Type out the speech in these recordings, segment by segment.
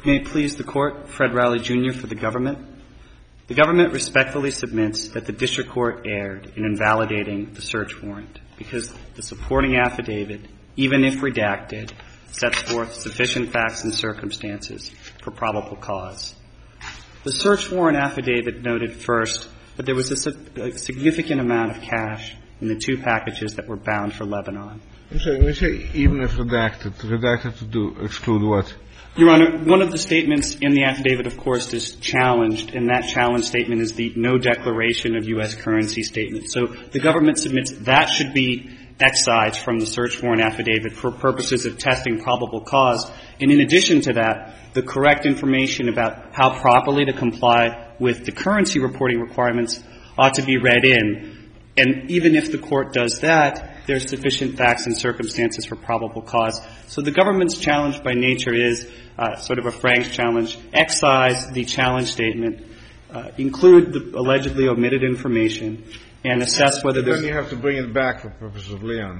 May it please the Court, Fred Rowley, Jr. for the government. The government respectfully submits that the district court erred in invalidating the search warrant because the supporting affidavit, even if redacted, sets forth sufficient facts and circumstances for probable cause. The search warrant affidavit noted first that there was a significant amount of cash in the two packages that were bound for Lebanon. I'm sorry, when you say even if redacted to exclude what? Your Honor, one of the statements in the affidavit, of course, is challenged, and that challenge statement is the no declaration of U.S. currency statement. So the government submits that should be excised from the search warrant affidavit for purposes of testing probable cause. And in addition to that, the correct information about how properly to comply with the currency reporting requirements ought to be read in. And even if the Court does that, there's sufficient facts and circumstances for probable cause. So the government's challenge by nature is sort of a Frank's challenge. Excise the challenge statement, include the allegedly omitted information, and assess whether there's... Then you have to bring it back for purposes of Leon.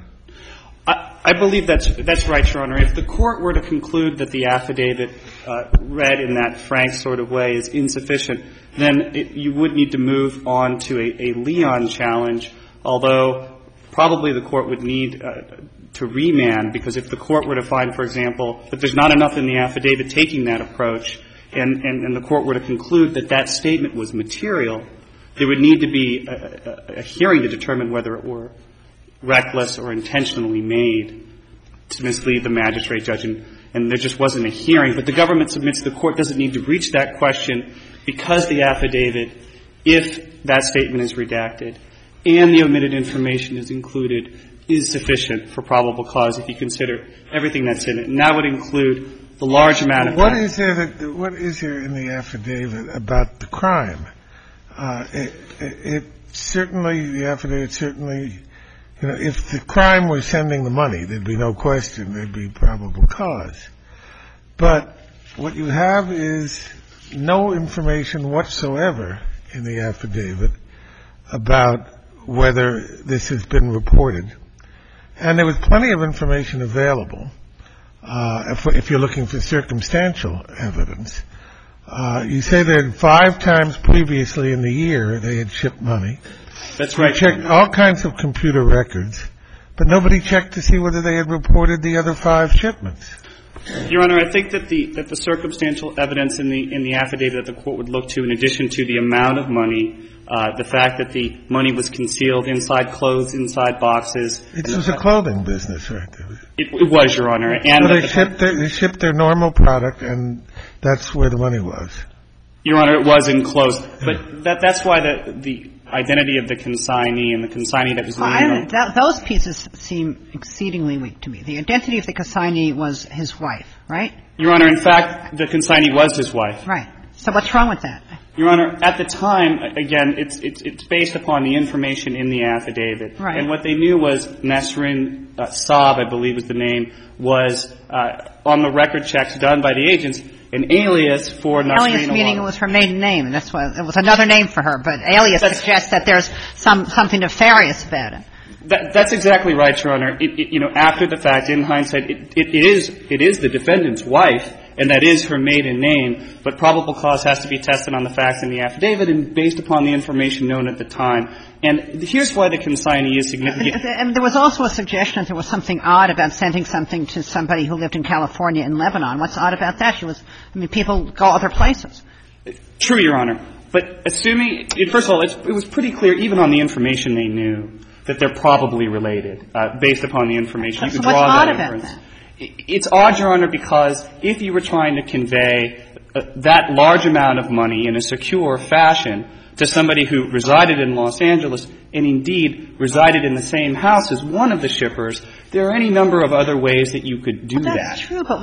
I believe that's right, Your Honor. If the Court were to conclude that the affidavit read in that Frank sort of way is insufficient, then you would need to move on to a Leon challenge, although probably the Court would need to remand, because if the Court were to find, for example, that there's not enough in the affidavit taking that approach, and the Court were to conclude that that statement was material, there would need to be a hearing to determine whether it were reckless or intentionally made to mislead the magistrate judge, and there just wasn't a hearing. But the government submits the Court doesn't need to reach that question because the affidavit, if that statement is redacted and the omitted information is included, is sufficient for probable cause if you consider everything that's in it. And that would include the large amount of... What is there in the affidavit about the crime? The affidavit certainly, if the crime was sending the money, there'd be no question there'd be probable cause. But what you have is no information whatsoever in the affidavit about whether this has been reported. And there was plenty of information available if you're looking for circumstantial evidence. You say that 5 times previously in the year they had shipped money. That's right. You checked all kinds of computer records, but nobody checked to see whether they had reported the other 5 shipments. Your Honor, I think that the circumstantial evidence in the affidavit that the Court would look to, in addition to the amount of money, the fact that the money was concealed inside clothes, inside boxes. It was a clothing business, right? It was, Your Honor. And so they shipped their normal product, and that's where the money was. Your Honor, it was enclosed. But that's why the identity of the consignee and the consignee that was leaving. Those pieces seem exceedingly weak to me. The identity of the consignee was his wife, right? Your Honor, in fact, the consignee was his wife. Right. So what's wrong with that? Your Honor, at the time, again, it's based upon the information in the affidavit. Right. And what they knew was Nesrin Saab, I believe was the name, was on the record checks done by the agents, an alias for Nasreen Awad. Alias meaning it was her maiden name, and that's why it was another name for her. But alias suggests that there's something nefarious about it. That's exactly right, Your Honor. After the fact, in hindsight, it is the defendant's wife, and that is her maiden name, but probable cause has to be tested on the facts in the affidavit and based upon the information known at the time. And here's why the consignee is significant. And there was also a suggestion that there was something odd about sending something to somebody who lived in California and Lebanon. What's odd about that? People go other places. True, Your Honor. But assuming, first of all, it was pretty clear, even on the information they knew, that they're probably related, based upon the information. You could draw that inference. What's odd about that? It's odd, Your Honor, because if you were trying to convey that large amount of money in a secure fashion to somebody who resided in Los Angeles and indeed resided in the same house as one of the shippers, there are any number of other ways that you could do that. That's true, but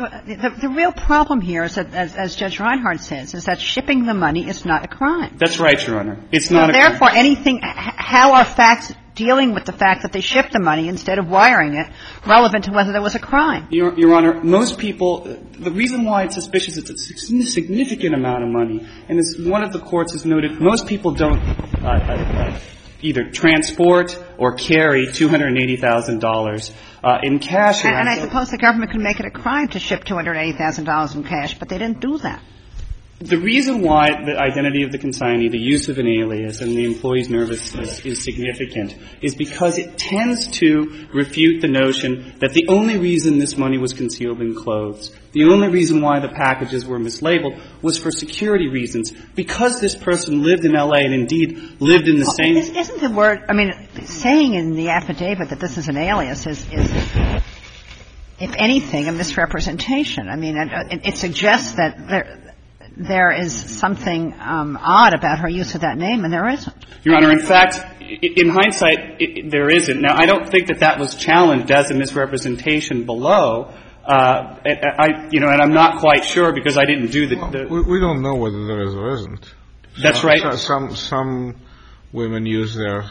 the real problem here is that, as Judge Reinhardt says, is that shipping the money is not a crime. That's right, Your Honor. It's not a crime. Therefore, how are facts dealing with the fact that they shipped the money instead of wiring it relevant to whether there was a crime? Your Honor, most people, the reason why it's suspicious is it's a significant amount of money. And as one of the courts has noted, most people don't either transport or carry $280,000 in cash. And I suppose the government could make it a crime to ship $280,000 in cash, but they didn't do that. The reason why the identity of the consignee, the use of an alias, and the employee's nervousness is significant is because it tends to refute the notion that the only reason this money was concealed in clothes, the only reason why the packages were mislabeled was for security reasons. Because this person lived in L.A. and indeed lived in the same... Isn't the word, I mean, saying in the affidavit that this is an alias is if anything, a misrepresentation. I mean, it suggests that there is something odd about her use of that name, and there isn't. Your Honor, in fact, in hindsight, there isn't. Now, I don't think that was challenged as a misrepresentation below. And I'm not quite sure because I didn't do we don't know whether there is or isn't. That's right. Some women use their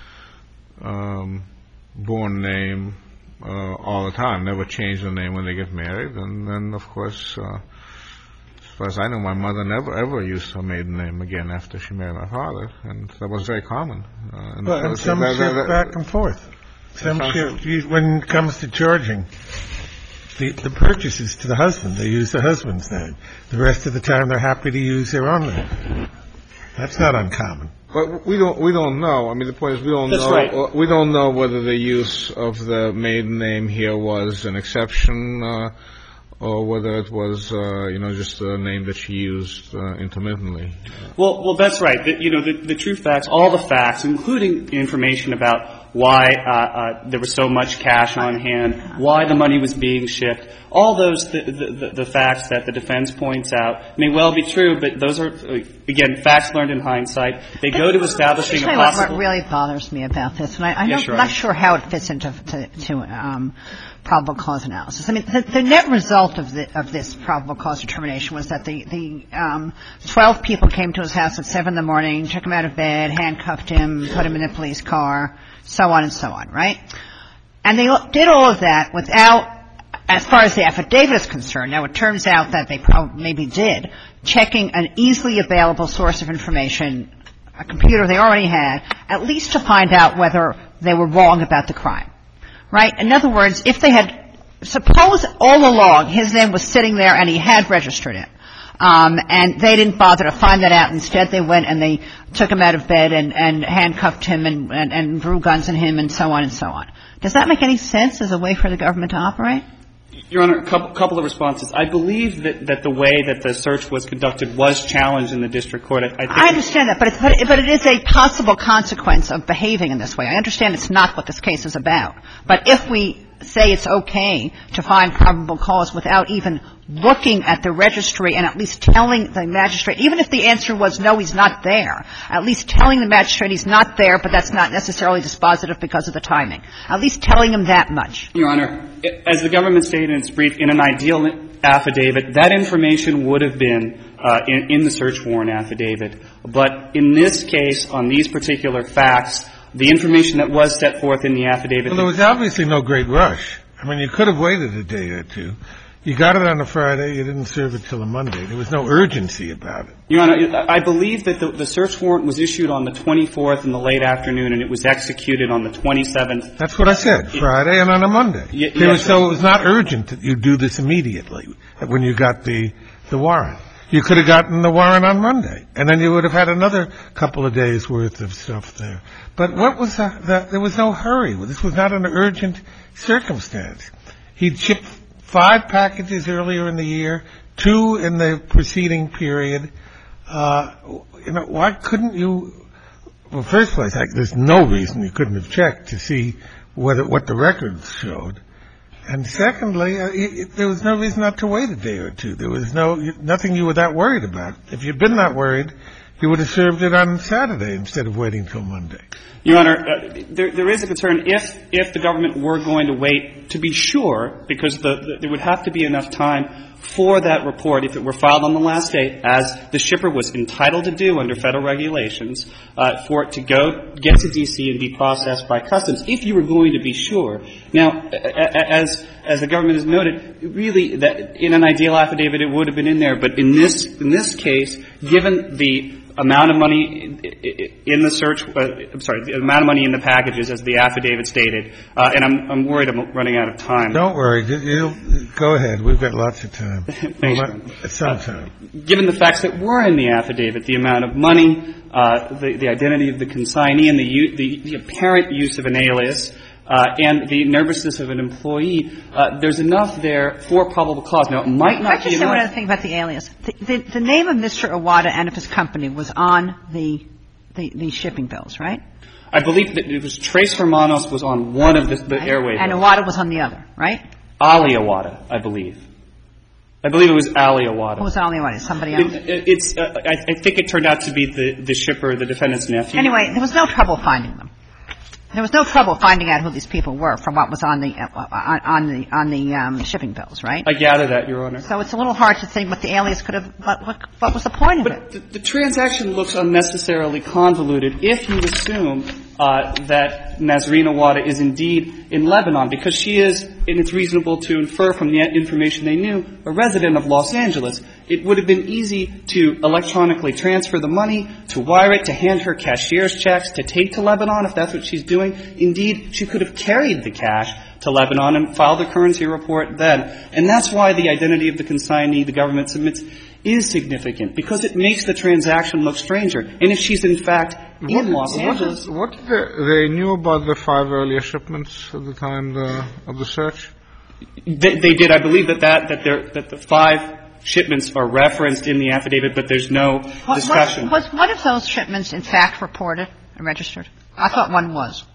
born name all the time, never change their name when they get married, and then, of course, as far as I know, my mother never ever used her maiden name again after she married my father, and that was very common. And some shift back and forth. Some shift when it comes to charging the purchases to the husband, they use the husband's name. The rest of the time, they're happy to use their own name. That's not uncommon. But we don't know. I mean, the point is we don't know. Right. We don't know whether the use of the maiden name here was an exception. Or whether it was, just a name that she used intermittently. Well, that's right. The true facts, all the facts, including information about why there was so much cash on hand, why the money was being shipped, all those the facts that the defense points out may well be true, but those are, again, facts learned in hindsight. They go to establishing a possible... What really bothers me about this, and I'm not sure how it fits into probable cause analysis. I mean, the net result of this probable cause determination was that the 12 people came to his house at 7 a.m, took him out of bed, handcuffed him, put him in a police car, so on and so on, right? And they did all of that without, as far as the affidavit is concerned, now it turns out that they maybe did, checking an easily available source of information, a computer they already had, at least to find out whether they were wrong about the crime. Right? In other words, if they had, suppose all along his name was sitting there and he had registered it, and they didn't bother to find that out. Instead, they went and they took him out of bed and handcuffed him and drew guns on him and so on and so on. Does that make any sense as a way for the government to operate? Your Honor, a couple of responses. I believe that the way that the search was conducted was challenged in the district court. I understand that, but it is a possible consequence of behaving in this way. I understand it's not what this case is about. But if we say it's okay to find probable cause without even looking at the registry and at least telling the magistrate, even if the answer was no, he's not there, at least telling the magistrate he's not there, but that's not necessarily dispositive because of the timing. At least telling him that much. Your Honor, as the government stated in its brief, in an ideal affidavit, that information would have been in the search warrant affidavit. But in this case, on these particular facts, the information that was set forth in the affidavit... Well, there was obviously no great rush. I mean, you could have waited a day or two. You got it on a Friday. You didn't serve it till a Monday. There was no urgency about it. Your Honor, I believe that the search warrant was issued on the 24th in the late afternoon, and it was executed on the 27th. That's what I said, Friday and on a Monday. So it was not urgent that you do this immediately when you got the warrant. You could have gotten the warrant on Monday, and then you would have had another couple of days' worth of stuff there. But what was that? There was no hurry. This was not an urgent circumstance. He'd shipped 5 packages earlier in the year, 2 in the preceding period. Why couldn't you? Well, first place, there's no reason you couldn't have checked to see what the records showed. And secondly, there was no reason not to wait a day or two. There was nothing you were that worried about. If you'd been that worried, you would have served it on Saturday instead of waiting till Monday. Your Honor, there is a concern if the government were going to wait to be sure, because there would have to be enough time for that report, if it were filed on the last day, as the shipper was entitled to do under federal regulations, for it to go get to D.C. and be processed by customs, if you were going to be sure. Now, as the government has noted, really, that in an ideal affidavit, it would have been in there. But in this case, given the amount of money in the search, the amount of money in the packages, as the affidavit stated, and I'm worried I'm running out of time. Don't worry. Go ahead. We've got lots of time. Thanks, some time. Given the facts that were in the affidavit, the amount of money, the identity of the consignee, and the apparent use of an alias, and the nervousness of an employee, there's enough there for probable cause. Now, it might not be enough. I just say one other thing about the alias. The name of Mr. Iwata and of his company was on the shipping bills, right? I believe that it was Trace Hermanos was on one of the airway bills. And Iwata was on the other, right? Ali Iwata, I believe. I believe it was Ali Iwata. Who was Ali Iwata? Somebody else? I think it turned out to be the shipper, the defendant's nephew. Anyway, there was no trouble finding them. There was no trouble finding out who these people were from what was on the shipping bills, right? I gather that, Your Honor. So it's a little hard to think what the alias could have. What was the point of it? But the transaction looks unnecessarily convoluted if you assume that Nazreen Iwata is indeed in Lebanon, because she is, and it's reasonable to infer from the information they knew, a resident of Los Angeles. It would have been easy to electronically transfer the money, to wire it, to hand her cashier's checks, to take to Lebanon if that's what she's doing. Indeed, she could have carried the cash to Lebanon and filed a currency report then. And that's why the identity of the consignee the government submits is significant, because it makes the transaction look stranger. And if she's, in fact, in Los Angeles. What they knew about the 5 earlier shipments at the time of the search? They did. I believe that the 5 shipments are referenced in the affidavit, but there's no discussion. Was one of those shipments, in fact, reported and registered? I thought one was.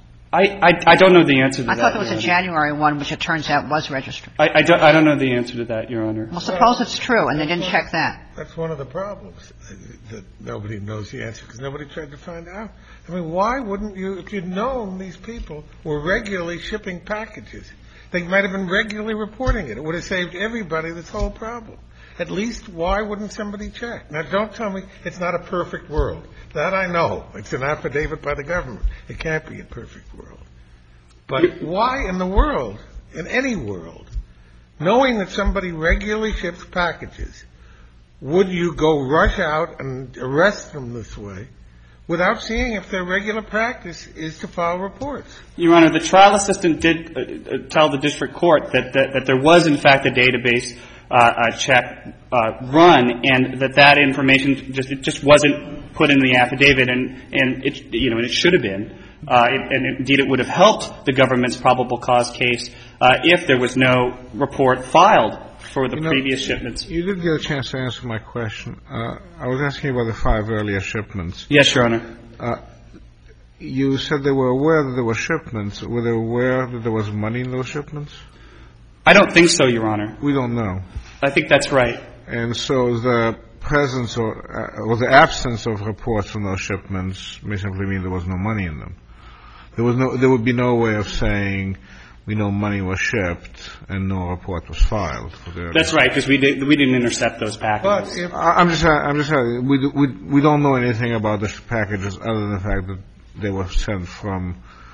I don't know the answer to that. I thought there was a January one, which it turns out was registered. I don't know the answer to that, Your Honor. Well, suppose it's true, and they didn't check that. That's one of the problems, that nobody knows the answer, because nobody tried to find out. I mean, why wouldn't you, if you'd known these people were regularly shipping packages, they might have been regularly reporting it. It would have saved everybody this whole problem. At least, why wouldn't somebody check? Now, don't tell me it's not a perfect world. That I know. It's an affidavit by the government. It can't be a perfect world. But why in the world, in any world, knowing that somebody regularly ships packages, would you go rush out and arrest them this way without seeing if their regular practice is to file reports? Your Honor, the trial assistant did tell the district court that there was, in fact, a database check run, and that information just wasn't put in the affidavit, and it should have been. And indeed, it would have helped the government's probable cause case if there was no report filed for the previous shipments. You did get a chance to answer my question. I was asking about the 5 earlier shipments. Yes, Your Honor. You said they were aware that there were shipments. Were they aware that there was money in those shipments? I don't think so, Your Honor. We don't know. I think that's right. And so the presence or the absence of reports from those shipments may simply mean there was no money in them. There would be no way of saying we know money was shipped and no report was filed. That's right, because we didn't intercept those packages. I'm just saying we don't know anything about the packages other than the fact that they were sent from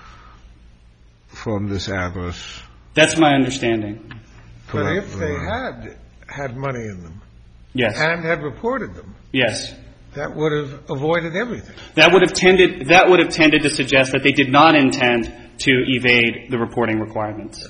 this address. That's my understanding. But if they had money in them, yes, and had reported them, yes, that would have avoided everything. That would have tended to suggest that they did not intend to evade the reporting requirements.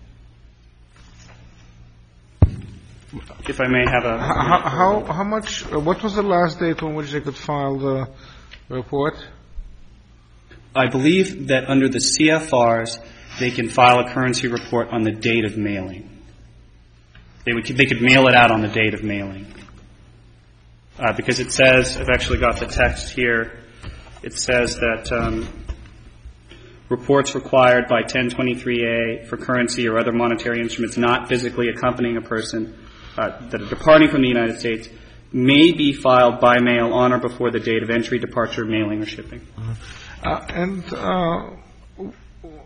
If I may have a how much? What was the last date on which they could file the report? I believe that under the CFRs, they can file a currency report on the date of mailing. They could mail it out on the date of mailing. Because it says, I've actually got the text here, it says that reports required by 1023A for currency or other monetary instruments not physically accompanying a person that are departing from the United States may be filed by mail on or before the date of entry, departure, mailing, or shipping. And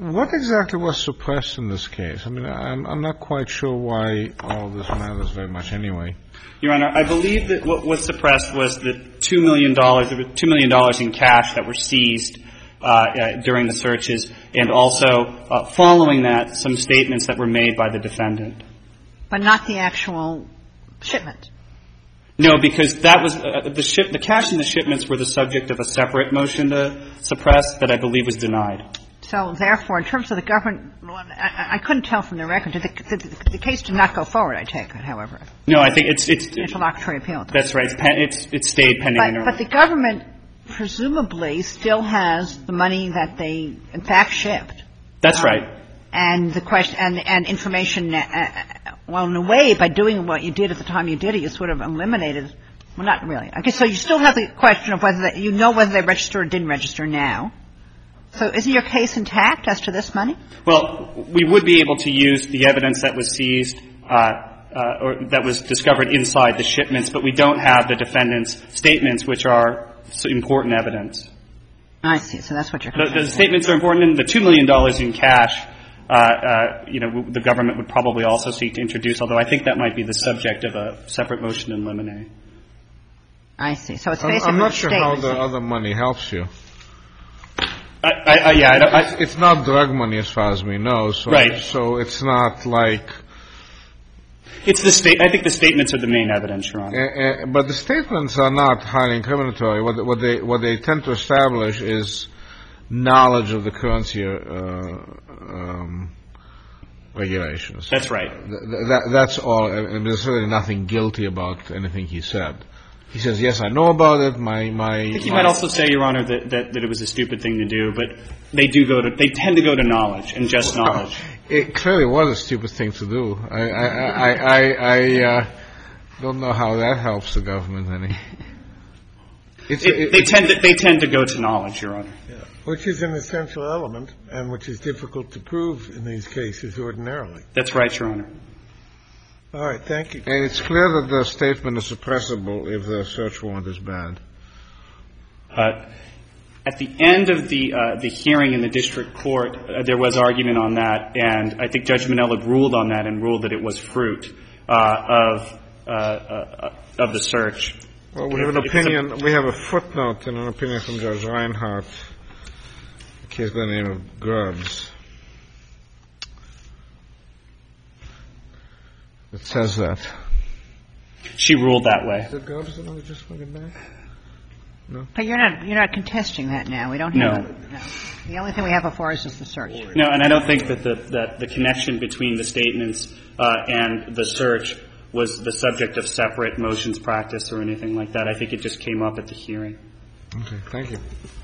What exactly was suppressed in this case? I mean, I'm not quite sure why all this matters very much anyway. Your Honor, I believe that what was suppressed was the $2 million in cash that were seized during the searches, and also following that, some statements that were made by the defendant. But not the actual shipment. No, because that was the cash and the shipments were the subject of a separate motion to suppress that I believe was denied. So, therefore, in terms of the government, I couldn't tell from the record. The case did not go forward, I take it, however. No, I think it's interlocutory appeal. That's right. It stayed pending. But the government presumably still has the money that they, in fact, shipped. That's right. And the question and information. Well, in a way, by doing what you did at the time you did it, you sort of eliminated. Well, not really. Okay, so you still have the question of whether you know whether they registered or didn't register now. So isn't your case intact as to this money? Well, we would be able to use the evidence that was seized or that was discovered inside the shipments, but we don't have the defendant's statements, which are important evidence. I see. So that's what you're concerned The statements are important, and the $2 million in cash, the government would probably also seek to introduce, although I think that might be the subject of a separate motion in limine. I see. So it's basically I'm not sure how the other money helps you. It's not drug money as far as we know. So, right. So it's not like. It's I think the statements are the main evidence, Your Honor. But the statements are not highly incriminatory. What they tend to establish is knowledge of the currency regulations. That's right. That's all. There's really nothing guilty about anything he said. He says, yes, I know about it. I think you might also say, Your Honor, that it was a stupid thing to do, but they tend to go to knowledge and just knowledge. It clearly was a stupid thing to do. I don't know how that helps the government any. They tend to go to knowledge, Your Honor. Yeah. Which is an essential element and which is difficult to prove in these cases ordinarily. That's right, Your Honor. All right, thank you. And it's clear that the statement is suppressible if the search warrant is bad. At the end of the hearing in the district court, there was argument on that, and I think Judge Minnell ruled on that and ruled that it was fruit of the search. Well, we have an opinion. We have a footnote in an opinion from Judge Reinhardt, a case by the name of Grubbs. It says that. She ruled that way. Is it Grubbs that I just put it back? No. But you're not contesting that now. We don't have no. The only thing we have before us is the search. No, and I don't think that the connection between the statements and the search was the subject of separate motions practice or anything like that. I think it just came up at the hearing. Okay. Thank you.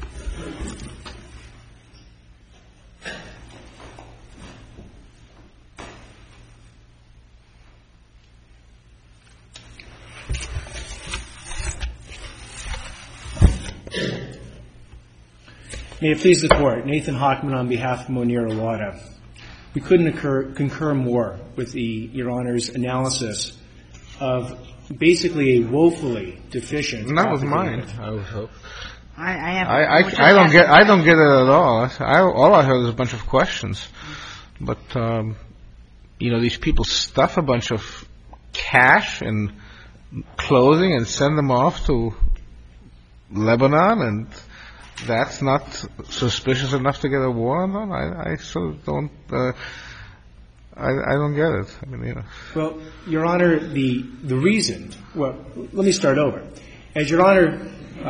May it please the Court. Nathan Hockman on behalf of Monira Wada. We couldn't concur more with Your Honor's analysis of basically a woefully deficient. And that was mine, I would hope. I don't get it at all. All I heard is a bunch of questions. But, these people stuff a bunch of cash and clothing and send them off to Lebanon, and that's not suspicious enough to get a warrant on? I sort of don't. I don't get it. I mean, Well, Your Honor, the reason. Well, let me start over. As Your Honor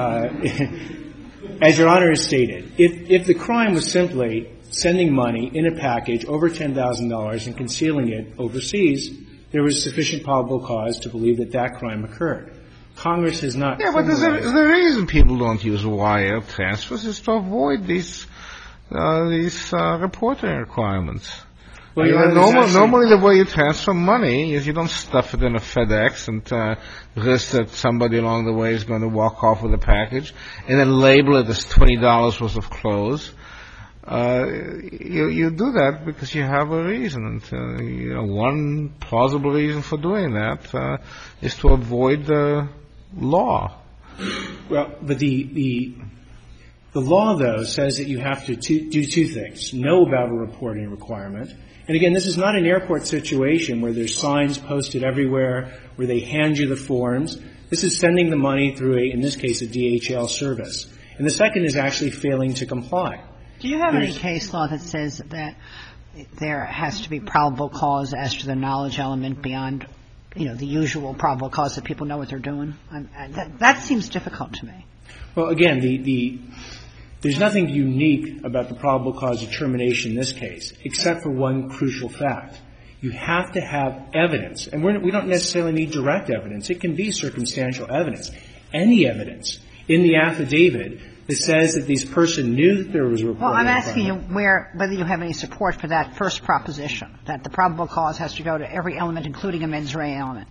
has stated, if the crime was simply sending money in a package over $10,000 and concealing it overseas, there was sufficient probable cause to believe that crime occurred. Congress has not. Yeah, but the reason people don't use wire transfers is to avoid these reporting requirements. Well, normally the way you transfer money is you don't stuff it in a FedEx and risk that somebody along the way is going to walk off with a package and then label it as $20 worth of clothes. You do that because you have a reason. And, one plausible reason for doing that is to avoid the law. Well, but the The law, though, says that you have to do two things. Know about a reporting requirement. And again, this is not an airport situation where there's signs posted everywhere, where they hand you the forms. This is sending the money through in this case, a DHL service. And the second is actually failing to comply. Do you have any case law that says that there has to be probable cause as to the knowledge element beyond, the usual probable cause that people know what they're doing? That seems difficult to me. Well, again, there's nothing unique about the probable cause determination in this case, except for one crucial fact. You have to have evidence. And we don't necessarily need direct evidence. It can be circumstantial evidence. Any evidence in the affidavit that says that this person knew that there was a reporting Well, I'm asking you whether you have any support for that first proposition, that the probable cause has to go to every element, including a mens rea element.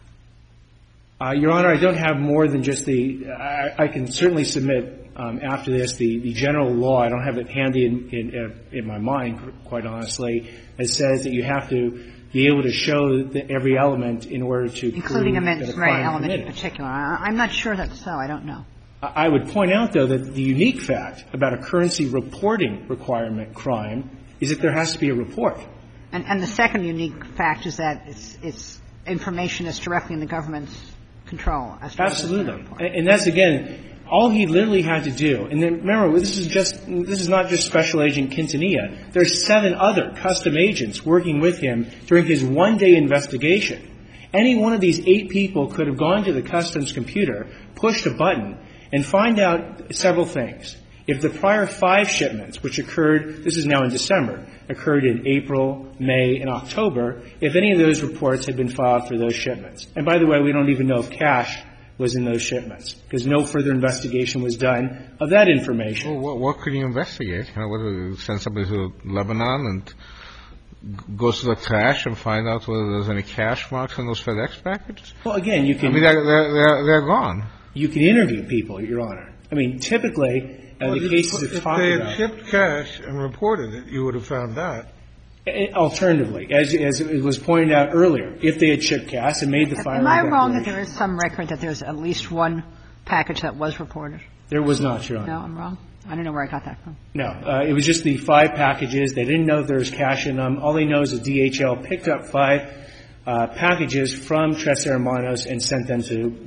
Your Honor, I don't have more than just I can certainly submit after this the general law. I don't have it handy in my mind, quite honestly, that says that you have to be able to show that every element in order to including a mens rea element committed. in particular. I'm not sure that's so. I don't know. I would point out, though, that the unique fact about a currency reporting requirement crime is that there has to be a report. And the second unique fact is that it's information that's directly in the government's control. Absolutely. And that's, again, all he literally had to do. And then, remember, this is not just Special Agent Quintanilla. There's 7 other custom agents working with him during his one-day investigation. Any one of these 8 people could have gone to the customs computer, pushed a button, and find out several things. If the prior 5 shipments, which occurred, this is now in December, occurred in April, May, and October, if any of those reports had been filed for those shipments. And by the way, we don't even know if cash was in those shipments, because no further investigation was done of that information. Well, what could you investigate? Whether you send somebody to Lebanon and go to the trash and find out whether there's any cash marks on those FedEx packages? Well, again, you can... I mean, they're gone. You can interview people, Your Honor. I mean, typically, the cases are talked about... If they had shipped cash and reported it, you would have found that. Alternatively, as it was pointed out earlier, if they had shipped cash and made the filing declaration... Am I wrong that there is some record that there's at least one package that was reported? There was not, Your Honor. No, I'm wrong? I don't know where I got that from. No. It was just the 5 packages. They didn't know there was cash in them. All they know is that DHL picked up 5 packages from Tres Hermanos and sent them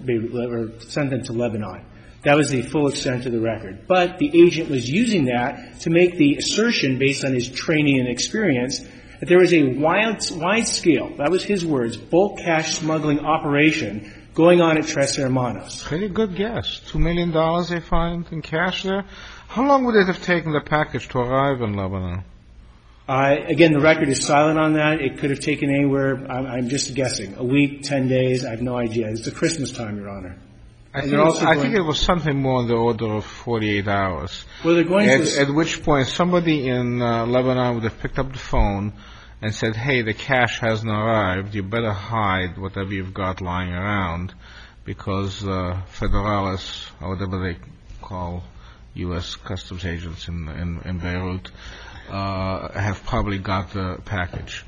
to Lebanon. That was the full extent of the record. But the agent was using that to make the assertion, based on his training and experience, that there was a wide scale, that was his words, bulk cash smuggling operation going on at Tres Hermanos. Pretty good guess. $2 million they find in cash there. How long would it have taken the package to arrive in Lebanon? Again, the record is silent on that. It could have taken anywhere, I'm just guessing, a week, 10 days, I have no idea. It's the Christmas time, Your Honor. I think it was something more in the order of 48 hours. Well, they're going at which point somebody in Lebanon would have picked up the phone and said, hey, the cash hasn't arrived. You better hide whatever you've got lying around because Federales, or whatever they call U.S. customs agents in Beirut, have probably got the package.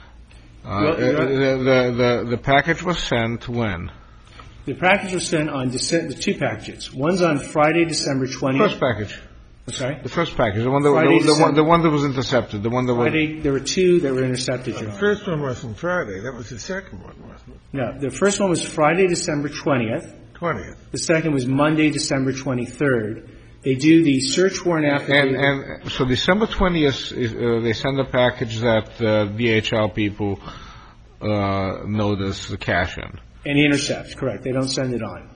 The package was sent when? The package was sent on the 2 packages. One's on Friday, December 20th. First package. I'm sorry? The first package. The one that was intercepted. The one that Friday, there were 2 that were intercepted. The first one wasn't Friday. That was the second one, wasn't it? No. The first one was Friday, December 20th. 20th. The second was Monday, December 23rd. They do the search warrant affidavit. And so December 20th, they send a package that DHL people notice the cash in. And he intercepts, correct. They don't send it on.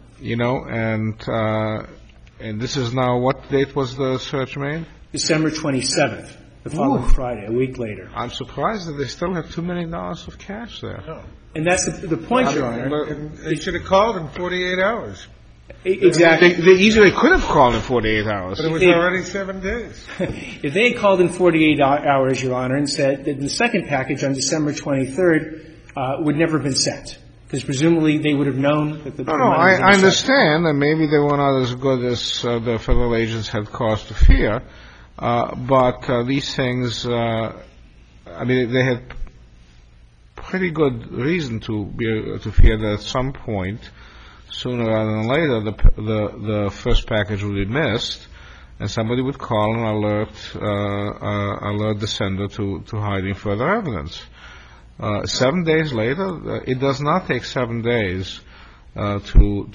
And this is now, what date was the search made? December 27th, the following Friday, a week later. I'm surprised that they still have $2 million of cash there. No. And that's the point, Your Honor. They should have called in 48 hours. Exactly. They easily could have called in 48 hours. But it was already 7 days. If they had called in 48 hours, Your Honor, and said that the second package on December 23rd would never have been sent, because presumably they would have known that the money was I understand, and maybe they were not as good as the federal agents had cause to fear, but these things, I mean, they had pretty good reason to fear that at some point, sooner rather than later, the first package would be missed, and somebody would call and alert the sender to hiding further evidence. 7 days later, it does not take 7 days to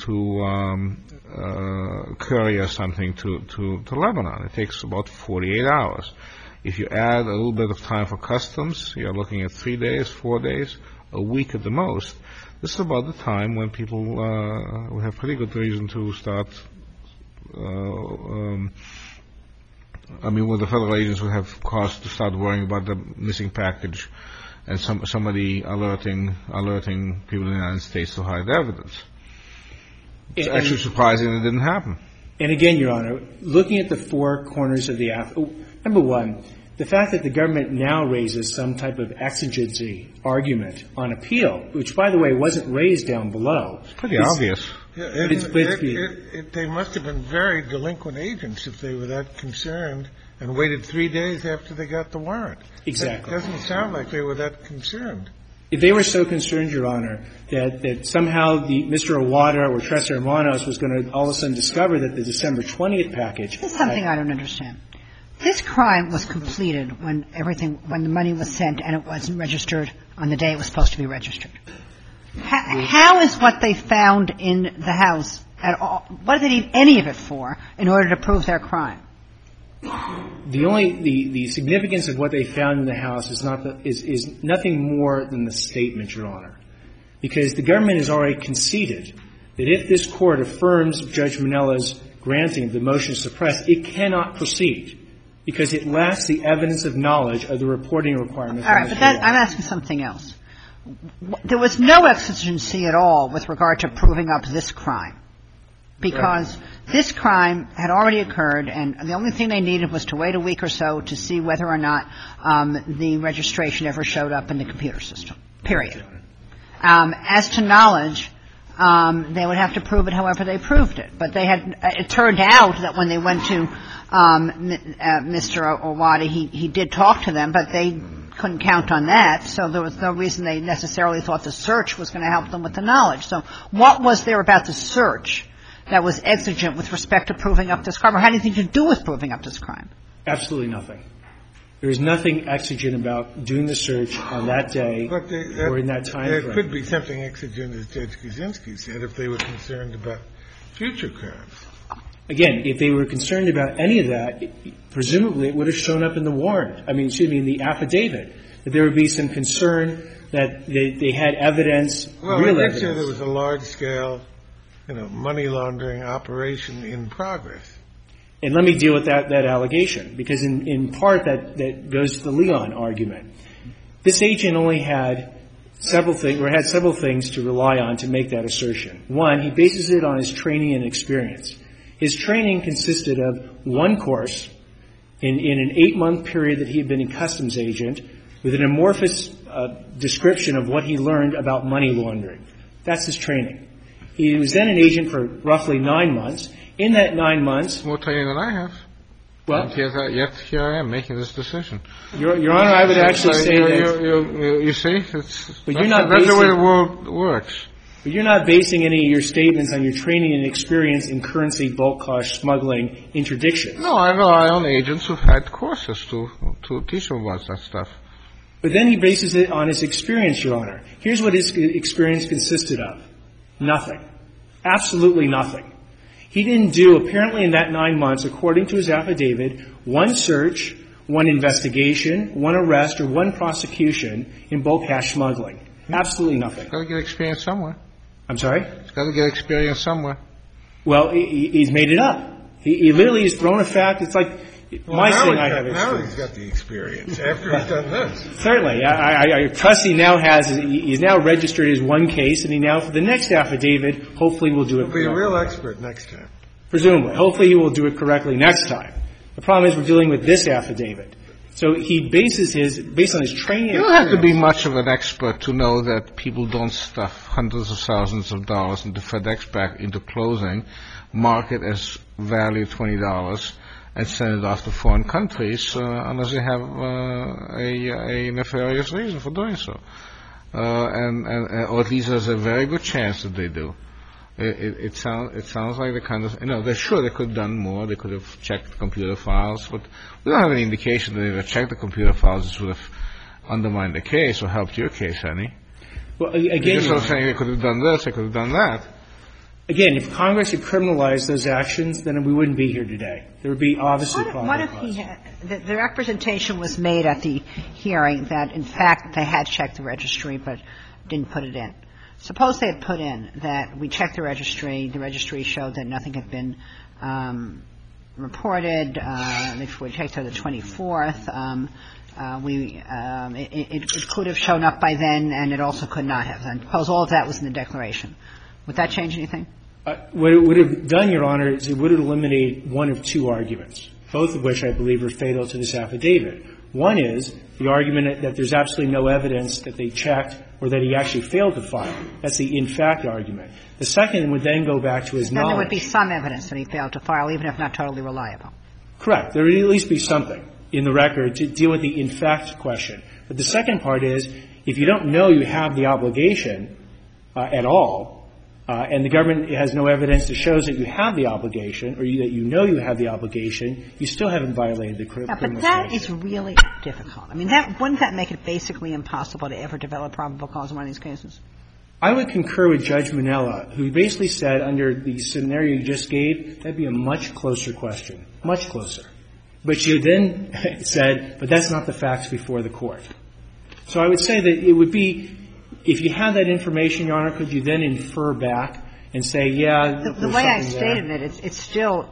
courier something to Lebanon. It takes about 48 hours. If you add a little bit of time for customs, you're looking at 3 days, 4 days, a week at the most. This is about the time when people will have pretty good reason to start. When the federal agents would have cause to start worrying about the missing package, and somebody alerting people in the United States to hide evidence. It's actually surprising it didn't happen. And again, Your Honor, looking at the four corners of the number one, the fact that the government now raises some type of exigency argument on appeal, which, by the way, wasn't raised down below. It's pretty obvious. Yeah, they must have been very delinquent agents if they were that concerned and waited 3 days after they got the warrant. Exactly. It doesn't sound like they were that concerned. If they were so concerned, Your Honor, that somehow Mr. Owada or Tressa Hermanos was going to all of a sudden discover that the December 20th package. This is something I don't understand. This crime was completed when the money was sent and it wasn't registered on the day it was supposed to be registered. How is what they found in the house at all? What do they need any of it for in order to prove their crime? The significance of what they found in the house is nothing more than the statement, Your Honor, because the government has already conceded that if this court affirms Judge Minella's granting of the motion to suppress, it cannot proceed because it lacks the evidence of knowledge of the reporting requirements. All right, but I'm asking something else. There was no exigency at all with regard to proving up this crime. Because this crime had already occurred, and the only thing they needed was to wait a week or so to see whether or not the registration ever showed up in the computer system, period. As to knowledge, they would have to prove it however they proved it. But it turned out that when they went to Mr. Owada, he did talk to them, but they couldn't count on that, so there was no reason they necessarily thought the search was going to help them with the knowledge. So what was there about the search that was exigent with respect to proving up this crime, or had anything to do with proving up this crime? Absolutely nothing. There is nothing exigent about doing the search on that day or in that time frame. There could be something exigent, as Judge Kuczynski said, if they were concerned about future crimes. Again, if they were concerned about any of that, presumably it would have shown up in the warrant. In the affidavit, that there would be some concern that they had evidence, real evidence. Well, there was a large-scale money laundering operation in progress. And let me deal with that allegation, because in part that goes to the Leon argument. This agent only had several things to rely on to make that assertion. One, he bases it on his training and experience. His training consisted of one course in an 8-month period that he had been a customs agent with an amorphous description of what he learned about money laundering. That's his training. He was then an agent for roughly 9 months. In that 9 months... More training than I have. Well... And yet here I am making this decision. Your Honor, I would actually say that... You see? That's the way the world works. But you're not basing any of your statements on your training and experience in currency, bulk cash, smuggling, interdictions. No, I know I own agents who've had courses to teach them about that stuff. But then he bases it on his experience, Your Honor. Here's what his experience consisted of. Nothing. Absolutely nothing. He didn't do, apparently in that 9 months, according to his affidavit, one search, one investigation, one arrest, or one prosecution in bulk cash smuggling. Absolutely nothing. Got to get experience somewhere. I'm sorry? He's got to get experience somewhere. Well, he's made it up. He literally has thrown a fact. It's like my saying I have experience. Now he's got the experience after he's done this. Certainly. I trust he's now registered as one case, and he now, for the next affidavit, hopefully will do it correctly. He'll be a real expert next time. Presumably. Hopefully he will do it correctly next time. The problem is we're dealing with this affidavit. So he based on his training. You don't have to be much of an expert to know that people don't stuff hundreds of thousands of dollars into FedEx back into clothing, mark it as value $20, and send it off to foreign countries unless they have a nefarious reason for doing so, or at least there's a very good chance that they do. It sounds like the kind of, they're sure they could have done more. They could have checked computer files, but we don't have any indication that they checked the computer files. This would have undermined the case or helped your case any. Well, again, you're sort of saying they could have done this, they could have done that. Again, if Congress had criminalized those actions, then we wouldn't be here today. There would be obviously probable cause. What if the representation was made at the hearing that, in fact, they had checked the registry but didn't put it in? Suppose they had put in that we checked the registry showed that nothing had been reported, if we checked on the 24th, it could have shown up by then, and it also could not have. And suppose all of that was in the declaration. Would that change anything? What it would have done, Your Honor, is it would have eliminated one of two arguments, both of which I believe are fatal to this affidavit. One is the argument that there's absolutely no evidence that they checked or that he actually failed to file. That's the in fact argument. The second would then go back to his knowledge. Then there would be some evidence that he failed to file, even if not totally reliable. Correct. There would at least be something in the record to deal with the in fact question. But the second part is, if you don't know you have the obligation at all, and the government has no evidence that shows that you have the obligation or that you know you have the obligation, you still haven't violated the criminal statute. But that is really difficult. I mean, wouldn't that make it basically impossible to ever develop probable cause in one of these cases? I would concur with Judge Minella, who basically said under the scenario you just gave, that'd be a much closer question, much closer. But she then said, but that's not the facts before the court. So I would say that it would be, if you have that information, Your Honor, could you then infer back and say, yeah, the way I stated it, it's still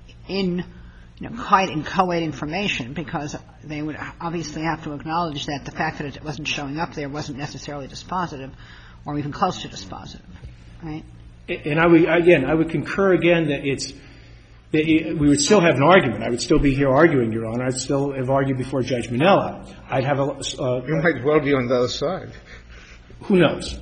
quite inchoate information, because they would obviously have to acknowledge that the fact that it wasn't showing up there wasn't necessarily dispositive or even close to dispositive, right? And I would concur again that we would still have an argument. I would still be here arguing, Your Honor. I'd still have argued before Judge Minella. I'd have you might well be on the other side. Who knows?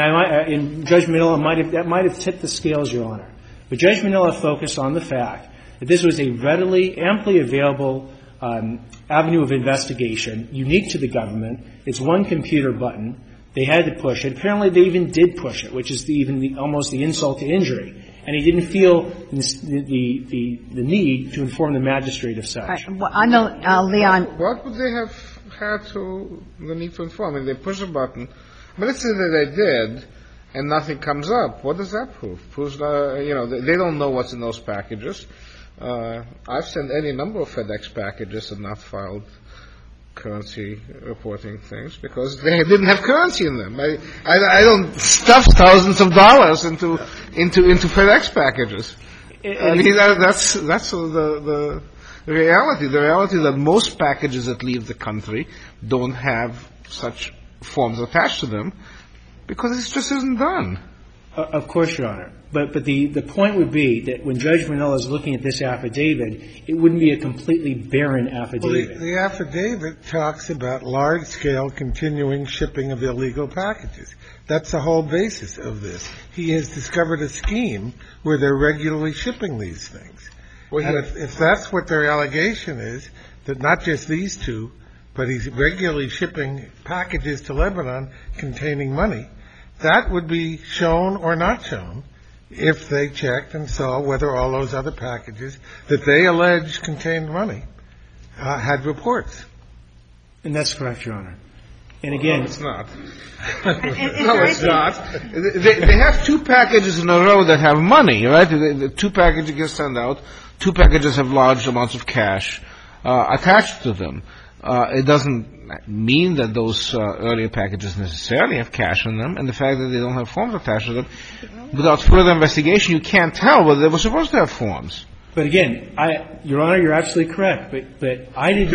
And Judge Minella might have tipped the scales, Your Honor. But Judge Minella focused on the fact that this was a readily, amply available avenue of investigation, unique to the government. It's one computer button. They had to push it. Apparently, they even did push it, which is almost the insult to injury. And he didn't feel the need to inform the magistrate of such. Right. Well, I know, Leon. What would they have had the need to inform? I mean, they push a button. But let's say that they did, and nothing comes up. What does that prove? Proves, they don't know what's in those packages. I've sent any number of FedEx packages and not filed currency reporting things because they didn't have currency in them. I don't stuff thousands of dollars into FedEx packages. I mean, that's the reality. The reality that most packages that leave the country don't have such forms attached to them because it just isn't done. Of course, Your Honor. But the point would be that when Judge Minella is looking at this affidavit, it wouldn't be a completely barren affidavit. Well, the affidavit talks about large-scale continuing shipping of illegal packages. That's the whole basis of this. He has discovered a scheme where they're regularly shipping these things. Well, and if that's what their allegation is, that not just these two, but he's regularly shipping packages to Lebanon containing money, that would be shown or not shown if they checked and saw whether all those other packages that they allege contained money had reports. And that's correct, Your Honor. And again, no, it's not. No, it's not. They have two packages in a row that have money, right? The two packages get sent out. Two packages have large amounts of cash attached to them. It doesn't mean that those earlier packages necessarily have cash in them, and the fact that they don't have forms attached to them, without further investigation, you can't tell whether they were supposed to have forms. But again, Your Honor, you're absolutely correct. But I didn't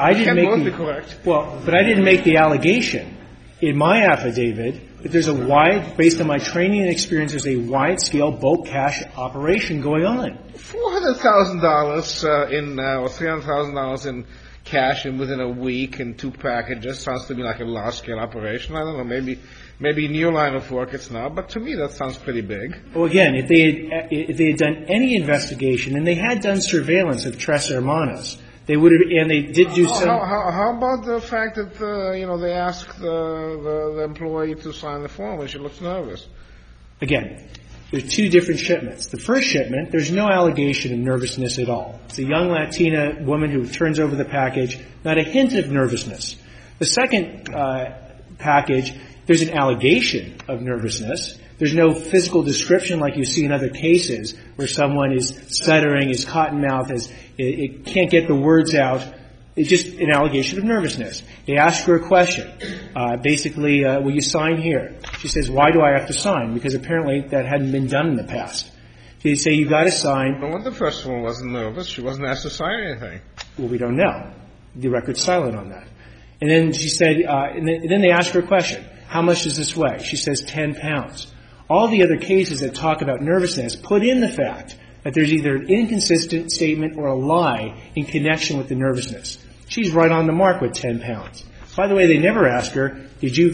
make the allegation in my affidavit that there's based on my training and experience, there's a wide-scale bulk cash operation going on. $400,000 or $300,000 in cash and within a week and two packages sounds to me like a large-scale operation. I don't know, maybe in your line of work it's not, but to me that sounds pretty big. Well, again, if they had done any investigation, and they had done surveillance of Tres Hermanos, they would have, and they did do some. How about the fact that they asked the employee to sign the form and she looks nervous? Again, there's two different shipments. The first shipment, there's no allegation of nervousness at all. It's a young Latina woman who turns over the package, not a hint of nervousness. The second package, there's an allegation of nervousness. There's no physical description like you see in other cases where someone is stuttering, is cotton-mouthed, it can't get the words out. It's just an allegation of nervousness. They ask her a question. Basically, will you sign here? She says, why do I have to sign? Because apparently that hadn't been done in the past. They say, you got to sign. But when the first one wasn't nervous, she wasn't asked to sign anything. Well, we don't know. The record's silent on that. And then she said, and then they ask her a question. How much does this weigh? She says 10 pounds. All the other cases that talk about nervousness put in the fact that there's either an inconsistent statement or a lie in connection with the nervousness. She's right on the mark with 10 pounds. By the way, they never ask her,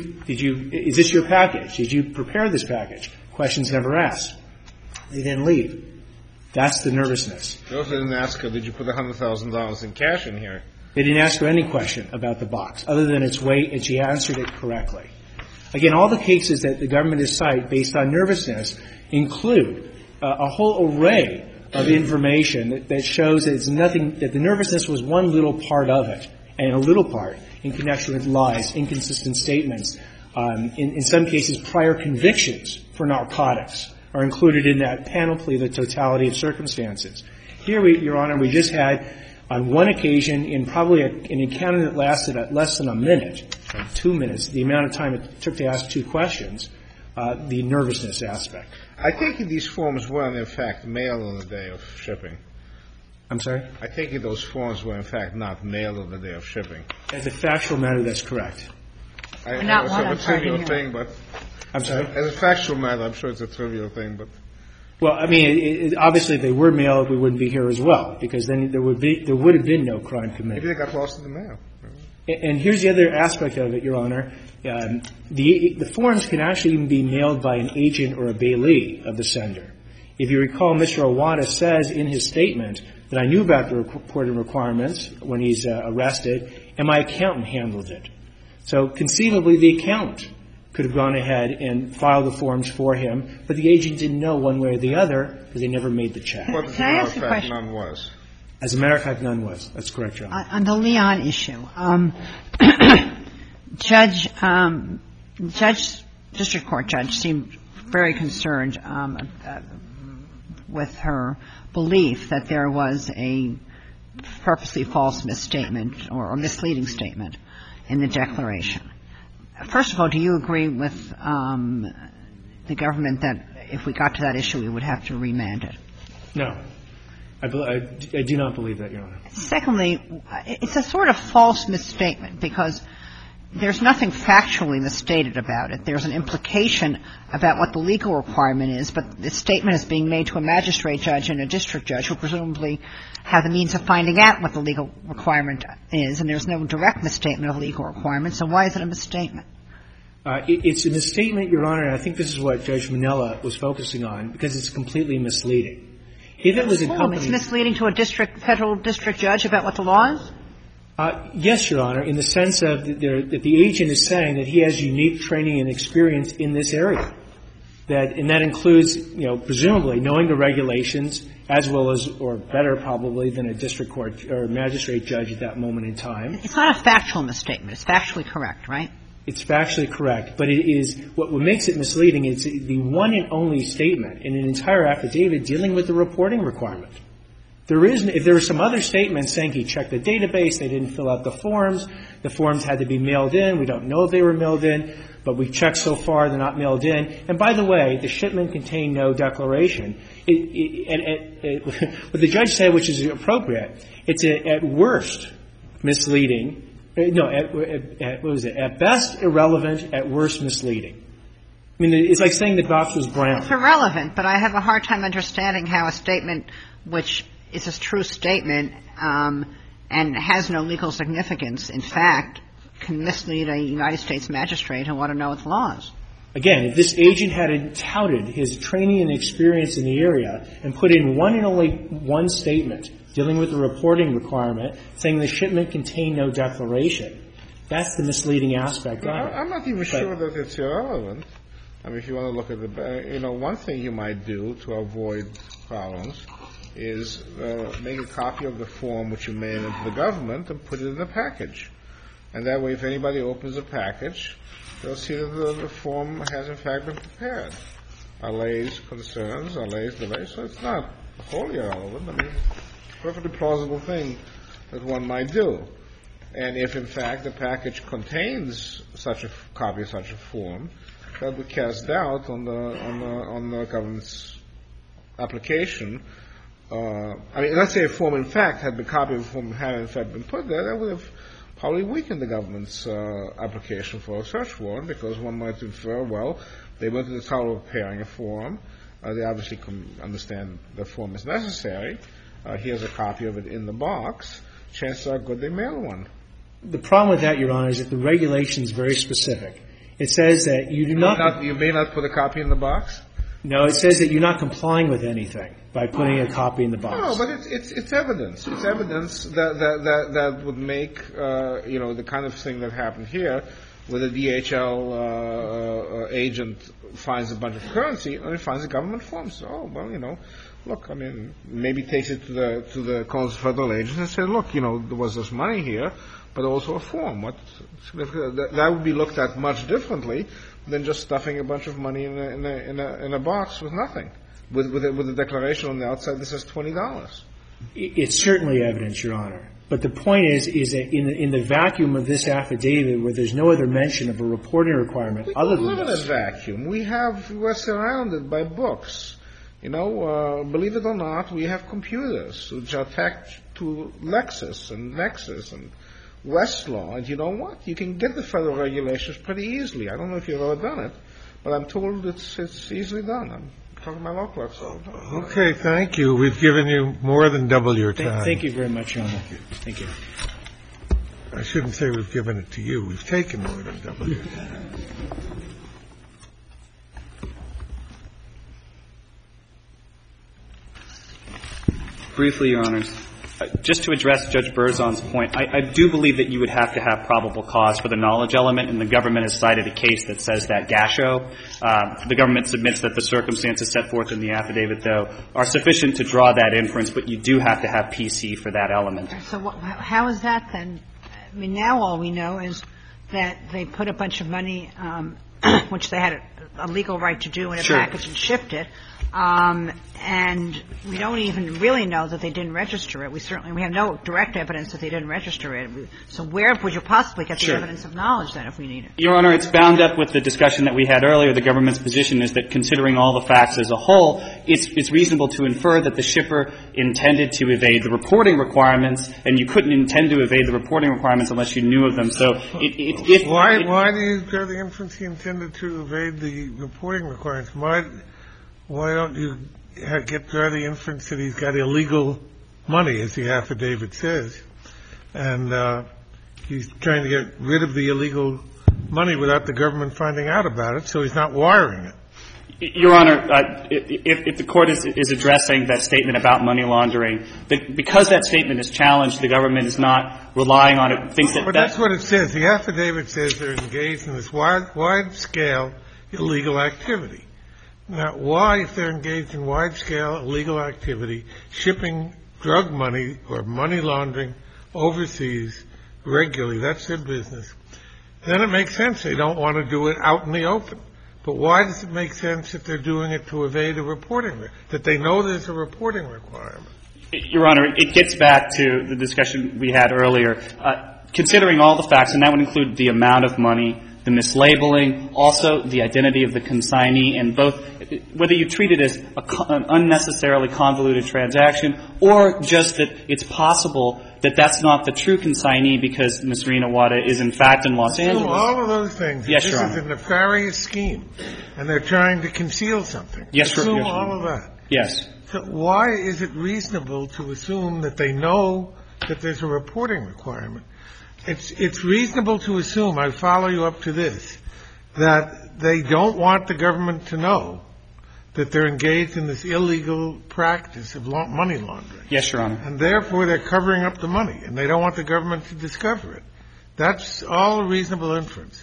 is this your package? Did you prepare this package? Questions never asked. They then leave. That's the nervousness. They also didn't ask her, did you put $100,000 in cash in here? They didn't ask her any question about the box, other than its weight, and she answered it correctly. Again, all the cases that the government has cited based on nervousness include a whole array of information that shows that it's nothing, that the nervousness was one little part of it, and a little part in connection with lies, inconsistent statements. In some cases, prior convictions for narcotics are included in that panoply, the totality of circumstances. Here, Your Honor, we just had, on one occasion, in probably an encounter that lasted less than a minute, 2 minutes, the amount of time it took to ask two questions, the nervousness aspect. I take it these forms weren't, in fact, mailed on the day of shipping. I'm sorry? I take it those forms were, in fact, not mailed on the day of shipping. As a factual matter, that's correct. I know it's a trivial thing, but... I'm sorry? As a factual matter, I'm sure it's a trivial thing, but... Well, I mean, obviously, if they were mailed, we wouldn't be here as well, because then there would have been no crime committed. Maybe they got lost in the mail. And here's the other aspect of it, Your Honor. The forms can actually even be mailed by an agent or a bailee of the sender. If you recall, Mr. Owada says in his statement that I knew about the reporting requirements when he's arrested, and my accountant handled it. So conceivably, the accountant could have gone ahead and filed the forms for him, but the agent didn't know one way or the other because they never made the check. But as a matter of fact, none was. As a matter of fact, none was. That's correct, Your Honor. On the Leon issue, district court judge seemed very concerned with her belief that there was a purposely false misstatement or misleading statement in the declaration. First of all, do you agree with the government that if we got to that issue, we would have to remand it? No. I do not believe that, Your Honor. Secondly, it's a sort of false misstatement because there's nothing factually misstated about it. There's an implication about what the legal requirement is, but the statement is being made to a magistrate judge and a district judge who presumably have the means of finding out what the legal requirement is, and there's no direct misstatement of legal requirements. So why is it a misstatement? It's a misstatement, Your Honor, and I think this is what Judge Minella was focusing on, because it's completely misleading. If it was a company... It's misleading to a federal district judge about what the law is? Yes, Your Honor, in the sense of that the agent is saying that he has unique training and experience in this area. And that includes, presumably knowing the regulations as well as, or better probably, than a district court or magistrate judge at that moment in time. It's not a factual misstatement. It's factually correct, right? It's factually correct, but it is what makes it misleading is the one and only statement in an entire affidavit dealing with the reporting requirement. If there were some other statements saying he checked the database, they didn't fill out the forms had to be mailed in, we don't know if they were mailed in, but we've checked so far they're not mailed in. And by the way, the shipment contained no declaration. What the judge said, which is appropriate, it's at worst misleading. At best irrelevant, at worst misleading. I mean, it's like saying the box was brown. It's irrelevant, but I have a hard time understanding how a statement which is a true statement and has no legal significance, in fact, can mislead a United States magistrate who want to know its laws. Again, if this agent had touted his training and experience in the area and put in one and only one statement dealing with the reporting requirement, saying the shipment contained no declaration, that's the misleading aspect of it. I'm not even sure that it's irrelevant. I mean, if you want to look at one thing you might do to avoid problems is make a copy of the form which you mail into the government and put it in the package. And that way, if anybody opens a package, they'll see that the form has, in fact, been prepared. Allays concerns, allays delays, so it's not wholly irrelevant. I mean, it's a perfectly plausible thing that one might do. And if, in fact, the package contains such a copy of such a form, that would cast doubt on the government's application. I mean, let's say a form, in fact, had the copy of the form had, in fact, been put there, that would have probably weakened the government's application for a search warrant, because one might infer, well, they went to the trouble of preparing a form. They obviously understand the form is necessary. Here's a copy of it in the box. Chances are good they mail one. The problem with that, Your Honor, is that the regulation is very specific. It says that you do not... You may not put a copy in the box? No, it says that you're not complying with anything by putting a copy in the box. No, but it's evidence. It's evidence that would make, the kind of thing that happened here, where the DHL agent finds a bunch of currency and he finds a government form. So, look, I mean, maybe takes it to the Consul Federal agent and says, look, there was this money here, but also a form. That would be looked at much differently than just stuffing a bunch of money in a box with nothing, with a declaration on the outside that says $20. It's certainly evidence, Your Honor. But the point is that in the vacuum of this affidavit, where there's no other mention of a reporting requirement other than this. We don't live in a vacuum. We're surrounded by books. Believe it or not, we have computers which are attached to Lexis and Nexus and Westlaw. And you know what? You can get the federal regulations pretty easily. I don't know if you've ever done it, but I'm told it's easily done. I'm talking to my law clerks all the time. Okay, thank you. We've given you more than double your time. Thank you very much, Your Honor. Thank you. I shouldn't say we've given it to you. We've taken more than double your time. Briefly, Your Honors, just to address Judge Berzon's point, I do believe that you would have to have probable cause for the knowledge element, and the government has cited a case that says that Gasho. The government submits that the circumstances set forth in the affidavit, though, are sufficient to draw that inference, but you do have to have PC for that element. So how is that then? I mean, now all we know is that they put a bunch of money, which they had a legal right to do in a package and shipped it. And we don't even really know that they didn't register it. We have no direct evidence that they didn't register it. So where would you possibly get the evidence of knowledge then if we need it? Your Honor, it's bound up with the discussion that we had earlier. The government's position is that considering all the facts as a whole, it's reasonable to infer that the shipper intended to evade the reporting requirements, and you couldn't intend to evade the reporting requirements unless you knew of them. So why do you draw the inference he intended to evade the reporting requirements? Why don't you draw the inference that he's got illegal money, as the affidavit says, and he's trying to get rid of the illegal money without the government finding out about it, so he's not wiring it? Your Honor, if the Court is addressing that statement about money laundering, because that statement is challenged, the government is not relying on it. But that's what it says. The affidavit says they're engaged in this wide-scale illegal activity. Now, why, if they're engaged in wide-scale illegal activity, shipping drug money or money laundering overseas regularly, that's their business, then it makes sense they don't want to do it out in the open. But why does it make sense that they're doing it to evade a reporting, that they know there's a reporting requirement? Your Honor, it gets back to the discussion we had earlier. Considering all the facts, and that would include the amount of money, the mislabeling, also the identity of the consignee, and both whether you treat it as an unnecessarily convoluted transaction or just that it's possible that that's not the true consignee because Ms. Rina Wada is in fact in Los Angeles. All of those things. Yes, Your Honor. This is a nefarious scheme, and they're trying to conceal something. Yes, Your Honor. Assume all of that. Yes. So why is it reasonable to assume that they know that there's a reporting requirement? It's reasonable to assume, I follow you up to this, that they don't want the government to know that they're engaged in this illegal practice of money laundering. Yes, Your Honor. And therefore they're covering up the money, and they don't want the government to discover it. That's all a reasonable inference.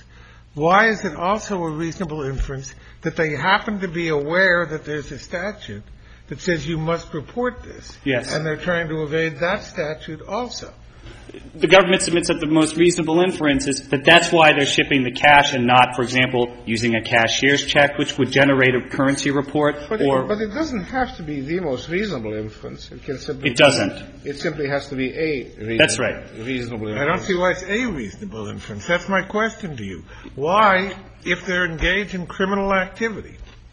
why is it also a reasonable inference that they happen to be aware that there's a statute that says you must report this? Yes. And they're trying to evade that statute also. The government submits that the most reasonable inference is that that's why they're shipping the cash and not, for example, using a cashier's check, which would generate a currency report. But it doesn't have to be the most reasonable inference. It doesn't. It simply has to be a That's right. reasonable inference. I don't see why it's a reasonable inference. That's my question to you. Why, if they're engaged in criminal activity,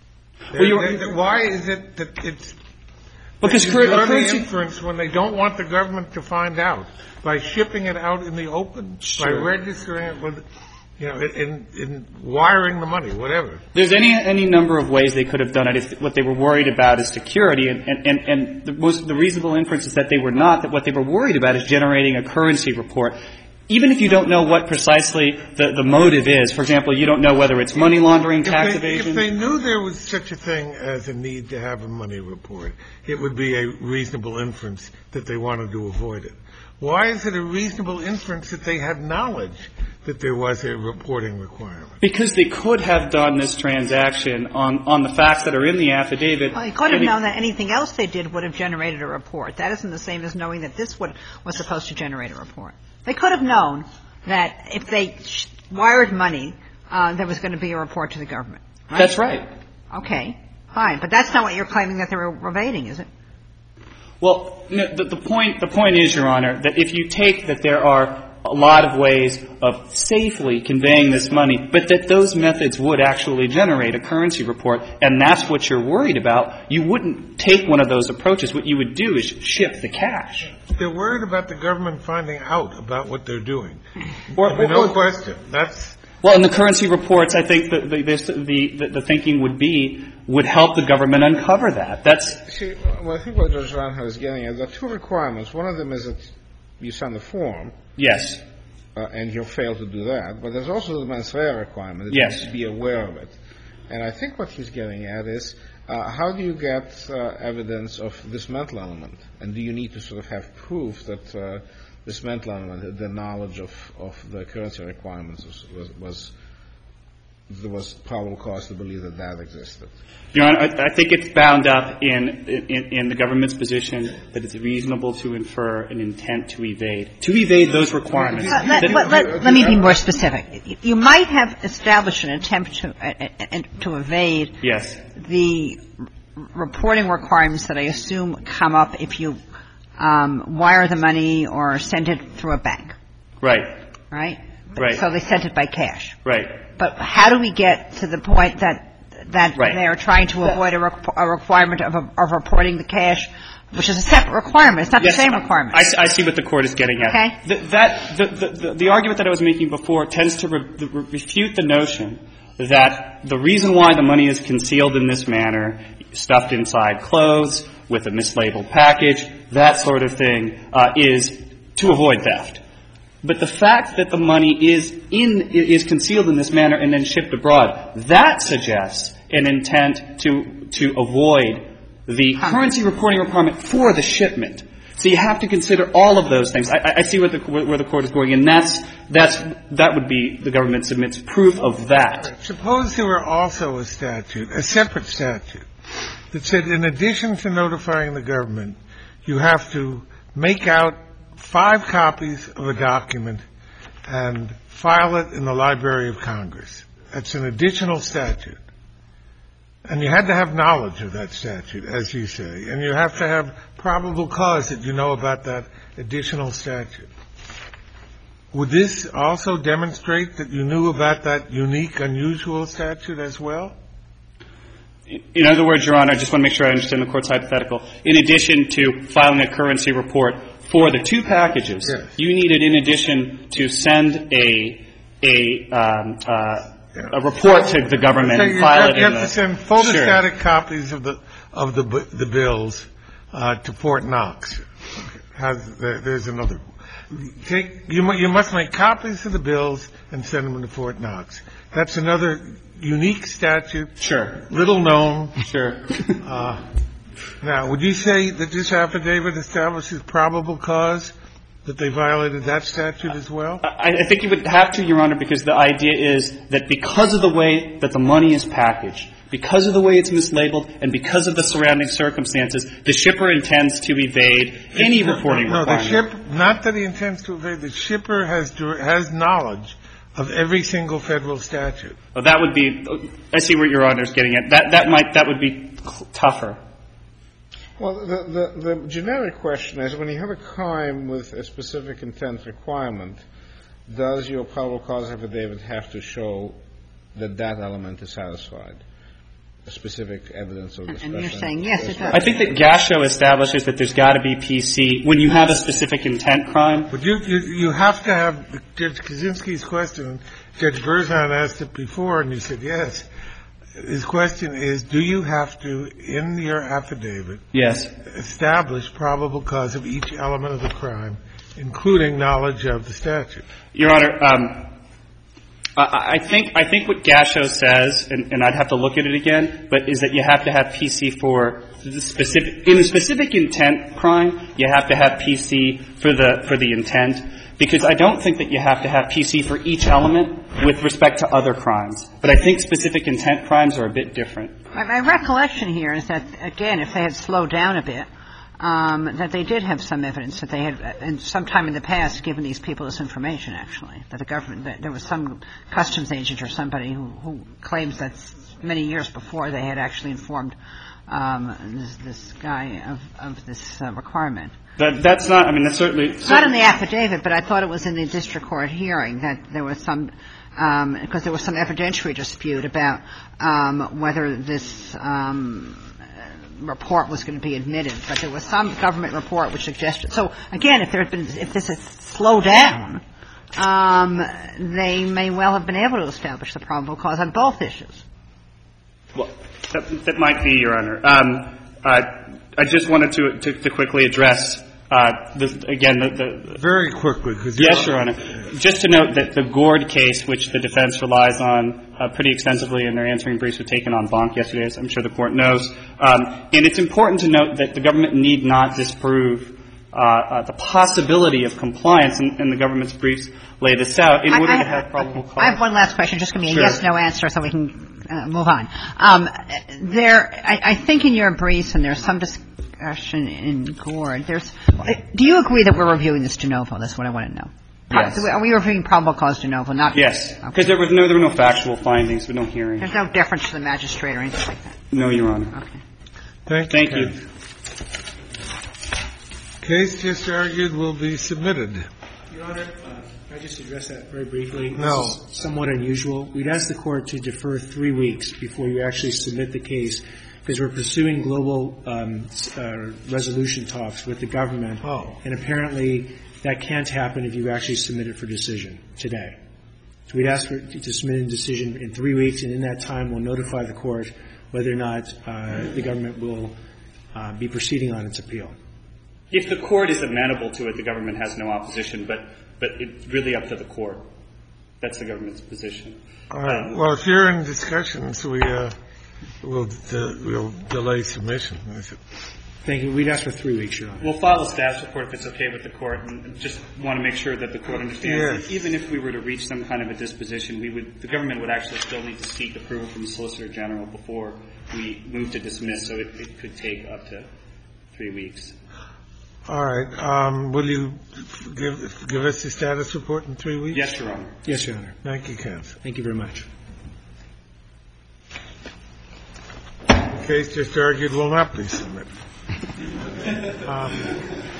why is it that it's because currency inference when they don't want the government to find out by shipping it out in the open, by registering it with, in wiring the money, whatever. There's any number of ways they could have done it if what they were worried about is security, and the reasonable inference is that they were not, that what they were worried about is generating a currency report. Even if you don't know what precisely the motive is, for example, you don't know whether it's money laundering, tax evasion. If they knew there was such a thing as a need to have a money report, it would be a reasonable inference that they wanted to avoid it. Why is it a reasonable inference that they had knowledge that there was a reporting requirement? Because they could have done this transaction on the facts that are in the affidavit. Well, they could have known that anything else they did would have generated a report. That isn't the same as knowing that this was supposed to generate a report. They could have known that if they wired money, there was going to be a report to the government. Right? That's right. Okay. Fine. But that's not what you're claiming that they were evading, is it? Well, the point is, Your Honor, that if you take that there are a lot of ways of safely conveying this money, but that those methods would actually generate a currency report, and that's what you're worried about, you wouldn't take one of those approaches. What you would do is ship the cash. They're worried about the government finding out about what they're doing. No question. Well, in the currency reports, I think the thinking would help the government uncover that. I think what Judge Reinhart is getting at, there are two requirements. One of them is that you send a form. Yes. And you fail to do that. But there's also the mens rea requirement that you need to be aware of it. And I think what he's getting at is, how do you get evidence of this mental element? And do you need to sort of have proof that this mental element, the knowledge of the currency requirements there was probable cause to believe that existed? Your Honor, I think it's bound up in the government's position that it's reasonable to infer an intent to evade those requirements. Let me be more specific. You might have established an attempt to evade the reporting requirements that I assume come up if you wire the money or send it through a bank. Right. Right? Right. So they sent it by cash. Right. But how do we get to the point that they are trying to avoid a requirement of reporting the cash, which is a separate requirement? It's not the same requirement. I see what the Court is getting at. Okay. The argument that I was making before tends to refute the notion that the reason why the money is concealed in this manner, stuffed inside clothes, with a mislabeled package, that sort of thing, is to avoid theft. But the fact that the money is concealed in this manner and then shipped abroad, that suggests an intent to avoid the currency reporting requirement for the shipment. So you have to consider all of those things. I see where the Court is going, and that would be the government submits proof of that. Suppose there were also a separate statute, that said in addition to notifying the government, you have to make out 5 copies of a document and file it in the Library of Congress. That's an additional statute. And you had to have knowledge of that statute, as you say, and you have to have probable cause that you know about that additional statute. Would this also demonstrate that you knew about that unique, unusual statute as well? In other words, Your Honor, I just want to make sure I understand the Court's hypothetical. In addition to filing a currency report for the 2 packages, you needed, in addition, to send a report to the government and file it in the... You have to send photostatic copies of the bills to Fort Knox. There's another. You must make copies of the bills and send them to Fort Knox. That's another unique statute. Sure. Little known. Sure. Now, would you say that this affidavit establishes probable cause that they violated that statute as well? I think you would have to, Your Honor, because the idea is that because of the way that the money is packaged, because of the way it's mislabeled, and because of the surrounding circumstances, the shipper intends to evade any reporting requirement. No, the shipper, not that he intends to evade, the shipper has knowledge of every single federal statute. Well, that would be, I see where Your Honor is getting at. That would be tougher. Well, the generic question is, when you have a crime with a specific intent requirement, does your probable cause affidavit have to show that that element is satisfied? A specific evidence of the special. And you're saying yes, it does. I think that Gasho establishes that there's got to be PC when you have a specific intent crime. But you have to have Judge Kaczynski's question. Judge Berzon asked it before, and you said yes. His question is, do you have to, in your affidavit, yes, establish probable cause of each element of the crime, including knowledge of the statute? Your Honor, I think what Gasho says, and I'd have to look at it again, but is that you have to have PC for the specific, in a specific intent crime, you have to have PC for the intent, because I don't think that you have to have PC for each element with respect to other crimes. But I think specific intent crimes are a bit different. My recollection here is that, again, if they had slowed down a bit, that they did have some evidence that they had, and sometime in the past, given these people this information, actually, that the government, that there was some customs agent or somebody who claims that many years before they had actually informed this guy of this requirement. That's not, I mean, that's certainly. It's not in the affidavit, but I thought it was in the district court hearing that there was some, because there was some evidentiary dispute about whether this report was going to be admitted, but there was some government report which suggested. So again, if this had slowed down, they may well have been able to establish the probable cause on both issues. Well, that might be, Your Honor. I just wanted to quickly address very quickly. Yes, Your Honor. Just to note that the Gord case, which the defense relies on pretty extensively in their answering briefs, were taken en banc yesterday, as I'm sure the Court knows. And it's important to note that the government need not disprove the possibility of compliance, and the government's briefs lay this out, in order to have probable cause. I have one last question. Just give me a yes-no answer so we can move on. I think in your briefs, and there's some discussion in Gord, do you agree that we're reviewing this de novo? That's what I want to know. Yes. Are we reviewing probable cause de novo? Not yes, because okay. there were no factual findings, but no hearing. There's no deference to the magistrate or anything like that? No, Your Honor. Okay. Thank you. Case just argued will be submitted. Your Honor, can I just address that very briefly? No. This is somewhat unusual. We'd ask the Court to defer 3 weeks before you actually submit the case, because we're pursuing global resolution talks with the government. Oh. And apparently that can't happen if you actually submit it for decision today. So we'd ask to submit a decision in 3 weeks, and in that time we'll notify the Court whether or not the government will be proceeding on its appeal. If the Court is amenable to it, the government has no opposition, but it's really up to the Court. That's the government's position. All right. Well, if you're in discussions, we'll delay submission. Thank you. We'd ask for 3 weeks, Your Honor. We'll file a status report if it's okay with the Court, and just want to make sure that the Court understands that even if we were to reach some kind of a disposition, the government would actually still need to seek approval from the Solicitor General before we move to dismiss, so it could take up to 3 weeks. All right. Will you give us the status report in 3 weeks? Yes, Your Honor. Yes, Your Honor. Thank you, counsel. Thank you very much. The case just argued will not be submitted.